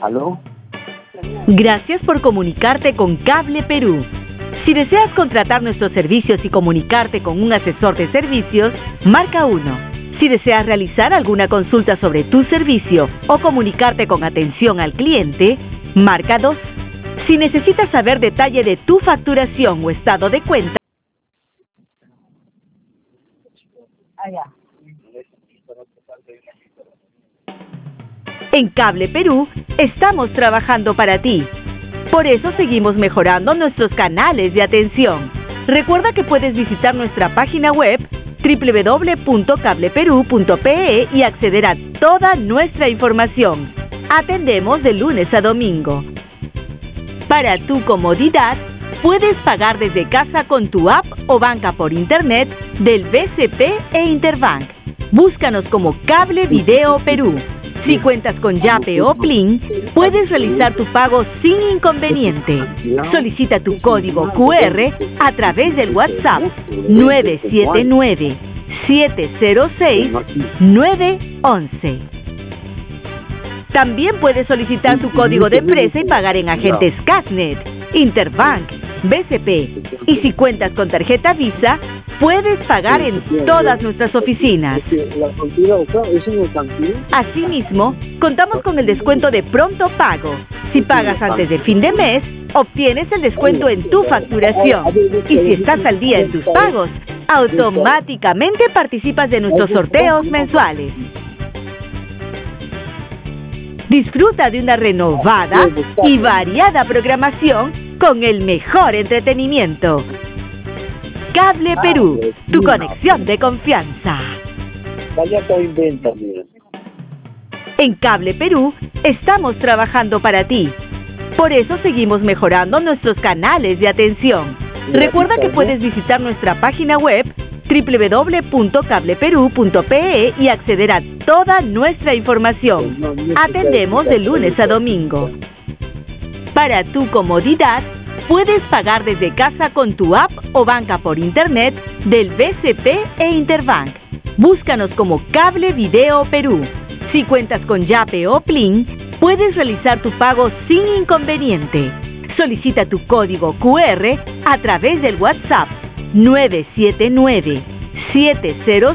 ¿Aló? Gracias por comunicarte con Cable Perú. Si deseas contratar nuestros servicios y comunicarte con un asesor de servicios, marca 1. Si deseas realizar alguna consulta sobre tu servicio o comunicarte con atención al cliente, marca 2. Si necesitas saber detalle de tu facturación o estado de cuenta, en Cable Perú estamos trabajando para ti. Por eso seguimos mejorando nuestros canales de atención. Recuerda que puedes visitar nuestra página web www.cableperu.pe y acceder a toda nuestra información. Atendemos de lunes a domingo. Para tu comodidad, puedes pagar desde casa con tu app o banca por internet del BCP e Interbank. Búscanos como Cable Video Perú. Si cuentas con Yape o Plin, puedes realizar tu pago sin inconveniente. Solicita tu código QR a través del WhatsApp 979-706-911. También puedes solicitar tu código de empresa y pagar en agentes Casnet, Interbank, BCP. Y si cuentas con tarjeta Visa, puedes pagar en todas nuestras oficinas. Asimismo, contamos con el descuento de pronto pago. Si pagas antes de fin de mes, obtienes el descuento en tu facturación. Y si estás al día en tus pagos, automáticamente participas de nuestros sorteos mensuales. Disfruta de una renovada y variada programación con el mejor entretenimiento. Cable Perú, tu conexión de confianza. En Cable Perú estamos trabajando para ti. Por eso seguimos mejorando nuestros canales de atención. Recuerda que puedes visitar nuestra página web www.cableperu.pe y acceder a toda nuestra información. Atendemos de lunes a domingo. Para tu comodidad, puedes pagar desde casa con tu app o banca por internet del BCP e Interbank. Búscanos como Cable Video Perú. Si cuentas con Yape o Plin, puedes realizar tu pago sin inconveniente. Solicita tu código QR a través del WhatsApp 979-706